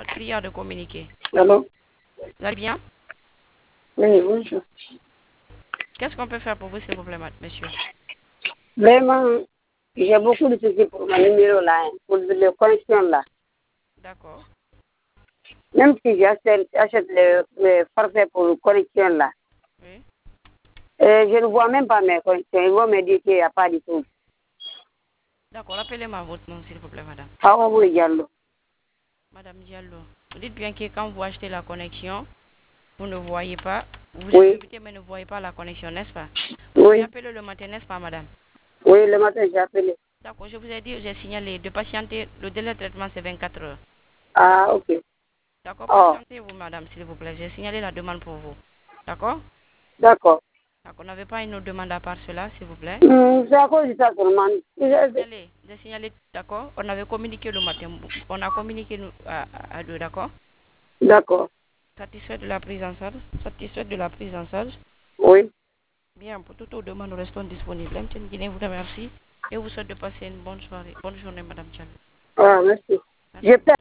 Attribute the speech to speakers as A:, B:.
A: client de communiquer.
B: Allô?
A: Vous allez bien?
B: Oui, bonjour.
A: Qu'est-ce qu'on peut faire pour vous, s'il vous plaît, monsieur?
B: Vraiment, j'ai beaucoup de soucis pour mon numéro là, pour la connexion là.
A: D'accord.
B: Même si j'achète le forfait pour la connexion là,
A: Oui.
B: je ne vois même pas mes connexions. Ils vont me dire qu'il n'y a pas de tout.
A: D'accord, rappelez-moi votre nom, s'il vous plaît, madame.
B: Hawa Diallo.
A: Madame Diallo, vous dites bien que quand vous achetez la connexion, vous ne voyez pas, vous
B: Oui.
A: êtes invité mais ne voyez pas la connexion, n'est-ce pas? Vous
B: Oui.
A: appelez le matin, n'est-ce pas, madame?
B: Oui, le matin j'ai appelé.
A: D'accord, je vous ai dit, j'ai signalé de patienter, le délai de traitement c'est 24 heures.
B: Ah, ok.
A: D'accord,
B: Oh,
A: patientez-vous, madame, s'il vous plaît. J'ai signalé la demande pour vous. D'accord?
B: d'accord.
A: D'accord, n'avez pas une autre demande à part cela, s'il vous plaît?
B: C'est à cause de ça seulement.
A: J'ai signalé, d'accord? On avait communiqué le matin. On a communiqué à deux, d'accord?
B: D'accord.
A: Satisfait de la prise en charge? Satisfait de la prise en charge?
B: Oui.
A: Bien, pour toutes vos demandes, nous restons disponibles. M. Guinée vous remercie et vous souhaite de passer une bonne soirée. Bonne journée, madame Diallo.
B: Ah, merci.
A: Merci, madame.